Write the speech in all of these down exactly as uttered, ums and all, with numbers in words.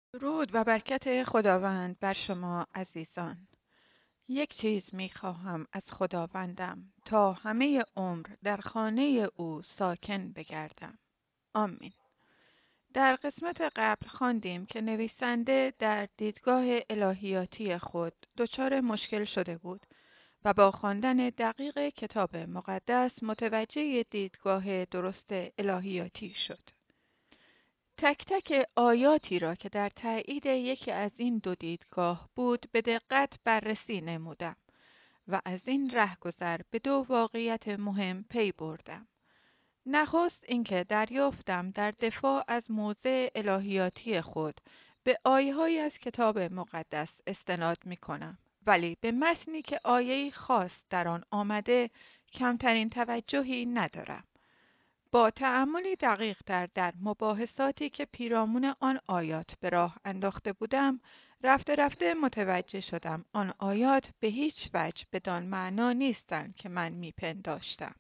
درود و برکت خداوند بر شما عزیزان. یک چیز می خواهم از خداوندم تا همه عمر در خانه او ساکن بگردم. آمین. در قسمت قبل خواندیم که نویسنده در دیدگاه الهیاتی خود دچار مشکل شده بود و با خواندن دقیق کتاب مقدس متوجه دیدگاه درست الهیاتی شد. تک تک آیاتی را که در تایید یکی از این دو دیدگاه بود به دقت بررسی نمودم و از این رهگذر به دو واقعیت مهم پی بردم. نخست اینکه دریافتم در دفاع از موضع الهیاتی خود به آیه‌هایی از کتاب مقدس استناد می کنم، ولی به متنی که آیه‌ای خاص در آن آمده کمترین توجهی ندارم. با تأملی دقیق تر در مباحثاتی که پیرامون آن آیات به راه انداخته بودم، رفته رفته متوجه شدم آن آیات به هیچ وجه بدان معنا نیستند که من میپنداشتم.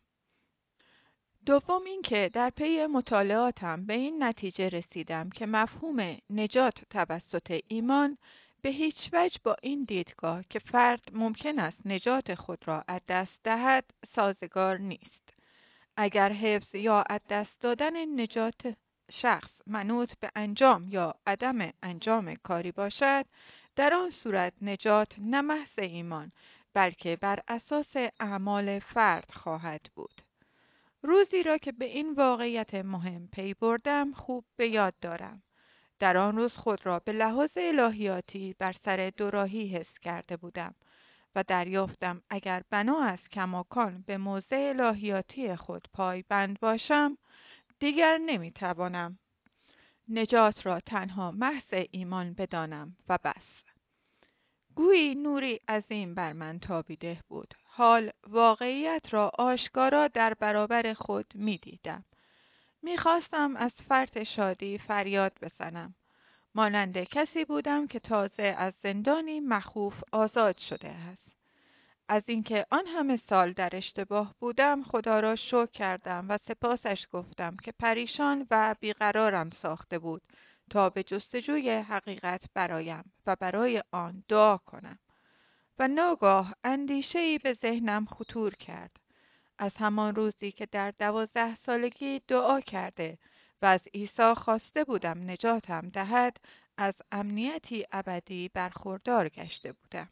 دوم اینکه در پی مطالعاتم به این نتیجه رسیدم که مفهوم نجات توسط ایمان به هیچ وجه با این دیدگاه که فرد ممکن است نجات خود را از دست دهد سازگار نیست. اگر حفظ یا از دست دادن نجات شخص منوط به انجام یا عدم انجام کاری باشد، در آن صورت نجات نه محض ایمان بلکه بر اساس اعمال فرد خواهد بود. روزی را که به این واقعیت مهم پی بردم خوب به یاد دارم. در آن روز خود را به لحاظ الهیاتی بر سر دوراهی حس کرده بودم و دریافتم اگر بنا است کماکان به موضع الهیاتی خود پایبند باشم، دیگر نمیتوانم نجات را تنها محض ایمان بدانم و بس. گویی نوری عظیم بر من تابیده بود. حال واقعیت را آشکارا در برابر خود میدیدم. میخواستم از فرط شادی فریاد بزنم. مانند کسی بودم که تازه از زندانی مخوف آزاد شده است. از اینکه آن همه سال در اشتباه بودم خدا را شکر کردم و سپاسش گفتم که پریشان و بیقرارم ساخته بود تا به جستجوی حقیقت برایم و برای آن دعا کنم. و ناگاه اندیشه‌ای به ذهنم خطور کرد. از همان روزی که در دوازده سالگی دعا کرده و از عیسی خواسته بودم نجاتم دهد، از امنیتی ابدی برخوردار گشته بودم.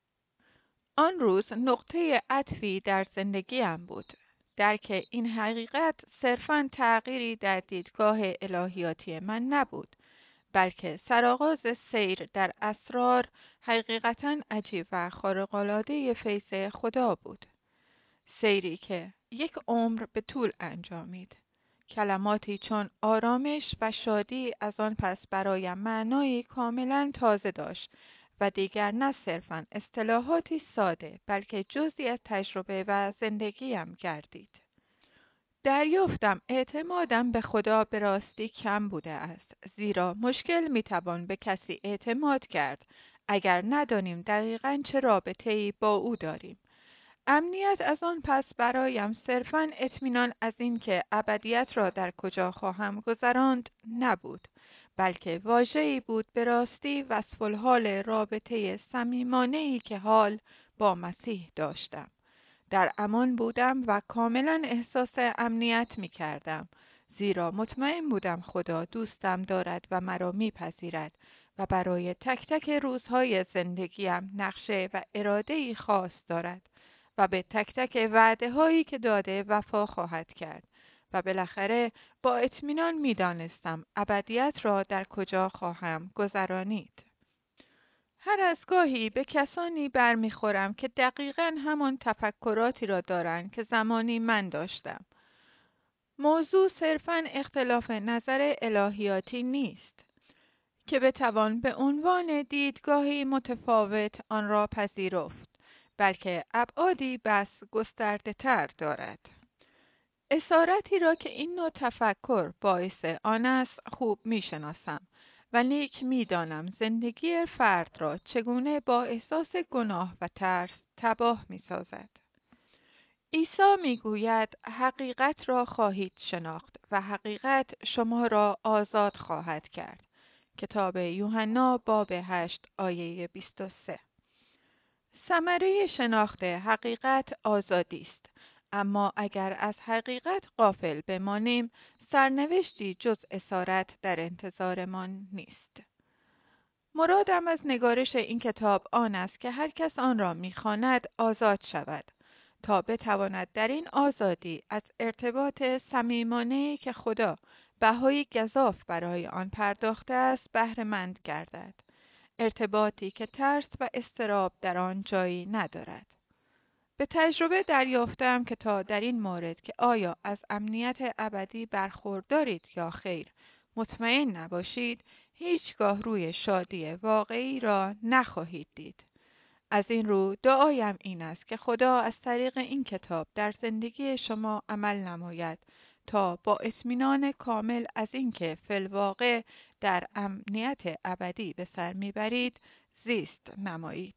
آن روز نقطه عطفی در زندگیم بود. درک این حقیقت صرفاً تغییری در دیدگاه الهیاتی من نبود، بلکه سرآغاز سیر در اسرار حقیقتاً عجیب و خارق‌العاده فیض خدا بود. سیری که یک عمر به طول انجامید. کلماتی چون آرامش و شادی از آن پس برایم معنایی کاملاً تازه داشت و دیگر نه صرفاً اصطلاحاتی ساده بلکه جزئی از تجربه و زندگیم گردید. دریافتم اعتمادم به خدا به راستی کم بوده است، زیرا مشکل میتوان به کسی اعتماد کرد اگر ندانیم دقیقاً چه رابطه‌ای با او داریم. امنیت از آن پس برایم صرفاً اطمینان از این که ابدیت را در کجا خواهم گذراند نبود، بلکه واژه‌ای بود به راستی وصف الحال رابطه صمیمانه‌ای که حال با مسیح داشتم. در امان بودم و کاملاً احساس امنیت می کردم، زیرا مطمئن بودم خدا دوستم دارد و مرا میپذیرد و برای تک تک روزهای زندگیم نقشه و اراده‌ای خاص دارد و به تک تک وعده هایی که داده وفا خواهد کرد و بالاخره با اطمینان می دانستم ابدیت را در کجا خواهم گذرانید. هر از گاهی به کسانی برمیخورم که دقیقاً همان تفکراتی را دارند که زمانی من داشتم. موضوع صرفاً اختلاف نظر الهیاتی نیست که بتوان به عنوان دیدگاهی متفاوت آن را پذیرفت، بلکه ابعادی بس گسترده تر دارد. اسارتی را که این نوع تفکر باعث آن است خوب می شناسم و نیک می دانم زندگی فرد را چگونه با احساس گناه و ترس تباه می سازد. عیسی می گوید حقیقت را خواهید شناخت و حقیقت شما را آزاد خواهد کرد. کتاب یوحنا باب هشت آیه بیست و سه. ثمره شناخت حقیقت آزادی است، اما اگر از حقیقت غافل بمانیم، سرنوشتی جز اسارت در انتظارمان نیست. مرادم از نگارش این کتاب آن است که هر کس آن را می‌خواند آزاد شود، تا بتواند در این آزادی از ارتباط صمیمانه‌ای که خدا بهای گزاف برای آن پرداخته است بهره مند گردد. ارتباطی که ترس و اضطراب در آن جایی ندارد. به تجربه دریافتم که تا در این مورد که آیا از امنیت ابدی برخوردارید یا خیر مطمئن نباشید، هیچگاه روی شادی واقعی را نخواهید دید. از این رو دعایم این است که خدا از طریق این کتاب در زندگی شما عمل نماید تا با اطمینان کامل از اینکه فی الواقع در امنیت ابدی به سر میبرید زیست نمایید.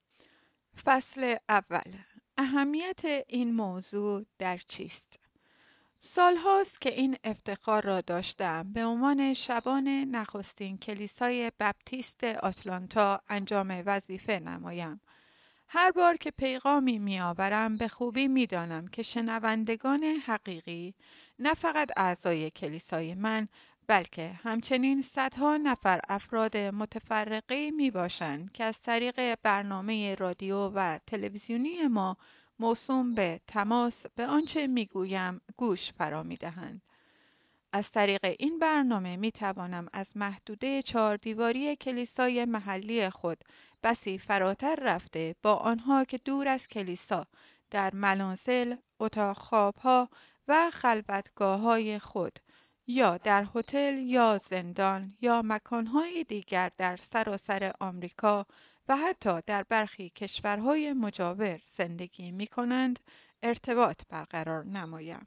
فصل اول. اهمیت این موضوع در چیست؟ سال هاست که این افتخار را داشتم به عنوان شبان نخستین کلیسای بپتیست آتلانتا انجام وظیفه نمایم. هر بار که پیغامی می آورم به خوبی می دانم که شنوندگان حقیقی نه فقط اعضای کلیسای من، بلکه همچنین صدها نفر افراد متفرقه می باشند که از طریق برنامه رادیو و تلویزیونی ما موسوم به تماس به آنچه می گویم گوش فرا می دهند. از طریق این برنامه می توانم از محدوده چهار دیواری کلیسای محلی خود بسی فراتر رفته با آنها که دور از کلیسا در منازل، اتاق خوابها و خلوتگاه‌های خود یا در هتل یا زندان یا مکانهای دیگر در سراسر آمریکا و حتی در برخی کشورهای مجاور زندگی می کنند ارتباط برقرار نمایم.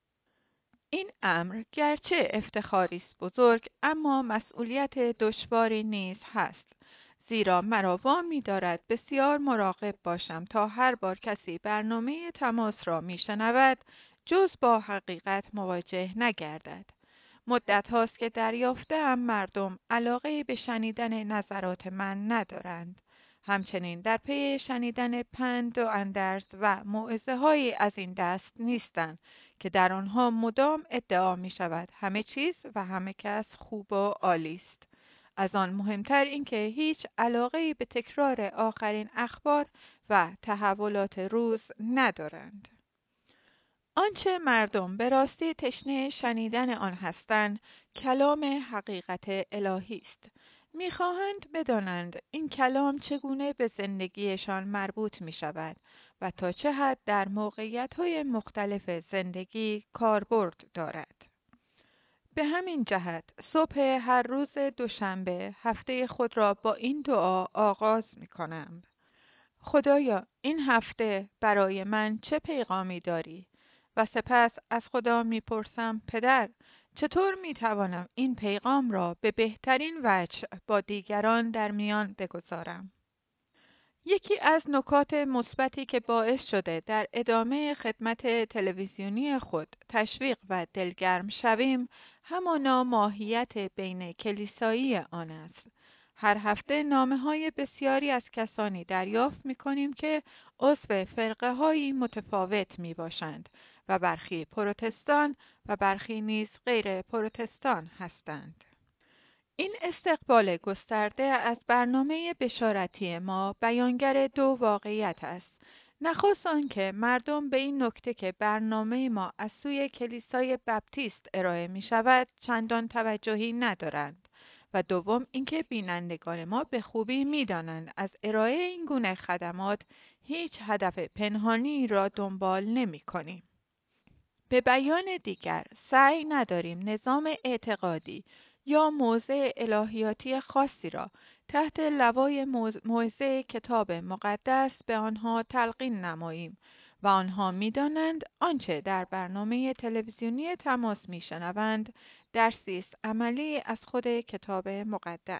این امر گرچه افتخاری است بزرگ، اما مسئولیت دشواری نیز هست، زیرا مرا وامی دارد بسیار مراقب باشم تا هر بار کسی برنامه تماس را میشنود جز با حقیقت مواجه نگردد. مدت هاست که دریافته‌ام مردم علاقه به شنیدن نظرات من ندارند. همچنین در پی شنیدن پند و اندرز و موعظه هایی از این دست نیستند که در آنها مدام ادعا می شود همه چیز و همه کس خوب و عالی است. از آن مهمتر اینکه هیچ علاقه‌ای به تکرار آخرین اخبار و تحولات روز ندارند. آنچه مردم به راستی تشنه شنیدن آن هستند، کلام حقیقت الهی است. می‌خواهند بدانند این کلام چگونه به زندگیشان مربوط می شود و تا چه حد در موقعیت‌های مختلف زندگی کاربرد دارد. به همین جهت صبح هر روز دوشنبه هفته خود را با این دعا آغاز می‌کنم. خدایا، این هفته برای من چه پیغامی داری؟ و سپس از خدا می‌پرسم پدر، چطور می‌توانم این پیغام را به بهترین وجه با دیگران در میان بگذارم؟ یکی از نکات مثبتی که باعث شده در ادامه خدمت تلویزیونی خود تشویق و دلگرم شویم، همانا ماهیت بین کلیسایی آن است. هر هفته نامه‌های بسیاری از کسانی دریافت می‌کنیم که عضو فرقه‌هایی متفاوت می‌باشند و برخی پروتستان و برخی نیز غیر پروتستان هستند. این استقبال گسترده از برنامه بشارتی ما بیانگر دو واقعیت است. نخست آنکه مردم به این نکته که برنامه ما از سوی کلیسای بپتیست ارائه می شود چندان توجهی ندارند و دوم اینکه بینندگان ما به خوبی می دانند از ارائه این گونه خدمات هیچ هدف پنهانی را دنبال نمی کنیم. به بیان دیگر سعی نداریم نظام اعتقادی یا موضع الهیاتی خاصی را تحت لوای موعظه کتاب مقدس به آنها تلقین نماییم و آنها می‌دانند آنچه در برنامه تلویزیونی تماس می‌شنوند درسی است عملی از خود کتاب مقدس.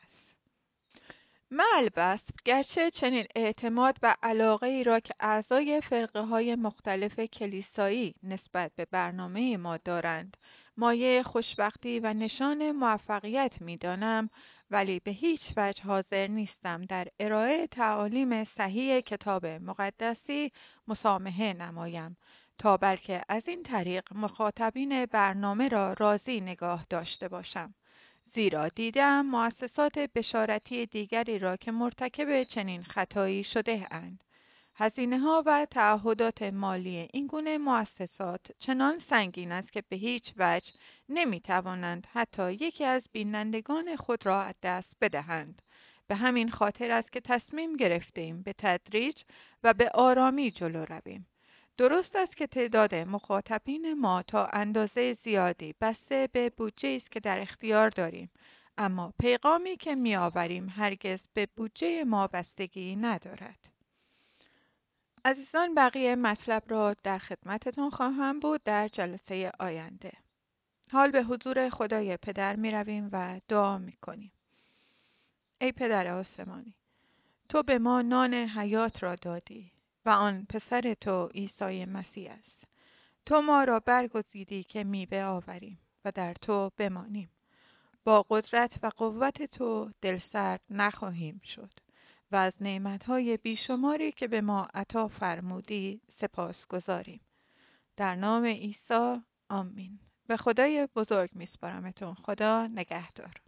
البته گرچه چنین اعتماد و علاقه ای را که اعضای فرقه های مختلف کلیسایی نسبت به برنامه ما دارند مایه خوشبختی و نشان موفقیت می دانم، ولی به هیچ وجه حاضر نیستم در ارائه تعالیم صحیح کتاب مقدسی مسامحه نمایم تا بلکه از این طریق مخاطبین برنامه را راضی نگاه داشته باشم. زیرا دیدم مؤسسات بشارتی دیگری را که مرتکب چنین خطایی شده اند. هزینه‌ها و تعهدات مالی این گونه مؤسسات چنان سنگین است که به هیچ وجه نمی‌توانند حتی یکی از بینندگان خود را از دست بدهند. به همین خاطر است که تصمیم گرفتیم به تدریج و به آرامی جلو رویم. درست است که تعداد مخاطبین ما تا اندازه زیادی بسته به بودجه‌ای است که در اختیار داریم، اما پیغامی که می‌آوریم هرگز به بودجه ما بستگی ندارد. عزیزان، بقیه مطلب را در خدمتتان خواهم بود در جلسه آینده. حال به حضور خدای پدر می رویم و دعا می کنیم. ای پدر آسمانی، تو به ما نان حیات را دادی و آن پسر تو عیسی مسیح است. تو ما را برگزیدی که میوه آوریم و در تو بمانیم. با قدرت و قوت تو دلسرد نخواهیم شد و از نعمتهای بیشماری که به ما عطا فرمودی سپاس گذاریم. در نام عیسی آمین. به خدای بزرگ میسپارمتون. خدا نگهدار.